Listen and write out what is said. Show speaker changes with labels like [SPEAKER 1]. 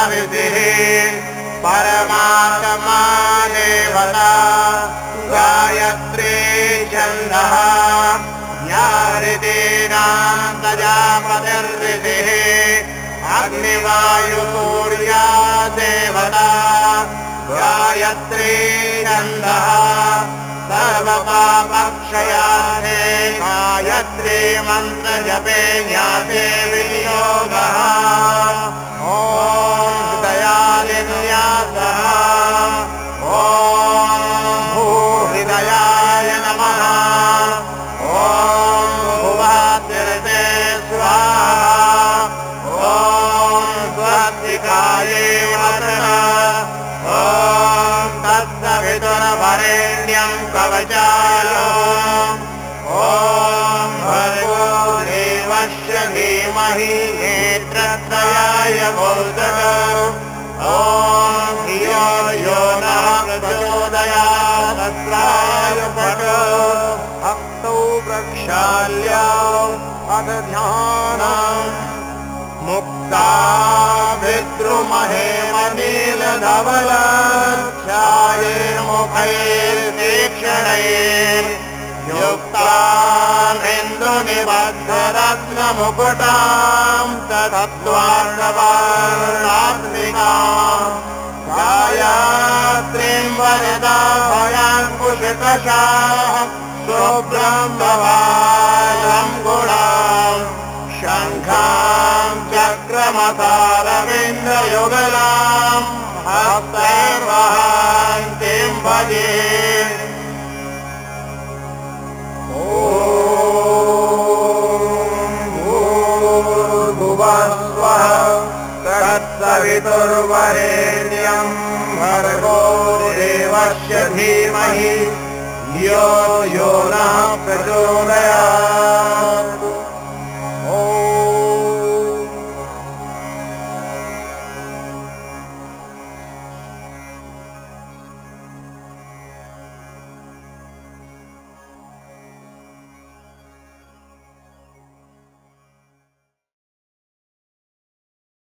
[SPEAKER 1] ऋषिः परमात्मा देवता गायत्री छन्दः ज्ञाहृदीनां प्रजापतिर्ऋषिः अग्निवायुसूर्या देवता गायत्री छन्दः सर्वपापक्षयाते गायत्री मन्त्रजपे ज्ञाते विनियोगः ॐ हृदयालिन्यासः ॐ भूहृदयाय नमः ॐ भुवातिर्ते स्वाहा ॐ स्वस्तिकाये वरुण ॐ तत्सवितुर्वरेण्यं कवचाय ॐ भर्गो देवस्य धीमहि नेत्रत्रयाय भूतः ॐ धियो यो नः प्रचोदयात् तत्राय फट् भक्तौ प्रक्षाल्यौ अथ ध्यानम् मुक्ता विद्रुमहेमनीलधवलाख्याये मुखैर्तीक्ष्णैर्युक्तामिन्दुनिबद्धरत्नमुकुटां तत्त्वार्णवार्णात्मिकां गायत्रीं वरदाभयाङ्कुशकशाः सुब्रह्मवालं गुणाम् शङ्खां चक्रमतारविन्दयुगलां हस्तैर्वहान्तीं भजे ॐ भूर्भुवस्वः तत्सवितुर्वरेण्यं भर्गो देवस्य धीमहि धियो यो नः प्रचोदयात्